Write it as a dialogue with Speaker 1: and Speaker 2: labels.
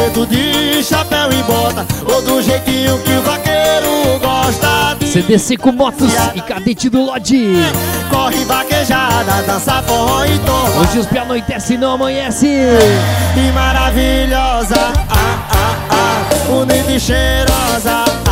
Speaker 1: preto de chapéu e bota, ou do jeitinho que o vaqueiro gosta de
Speaker 2: CDC com motos e cadete do Lodi.
Speaker 1: Corre vaquejada, dança forró e toma.
Speaker 2: Hoje os pés anoitecem e não amanhece.
Speaker 1: E maravilhosa, bonita e cheirosa.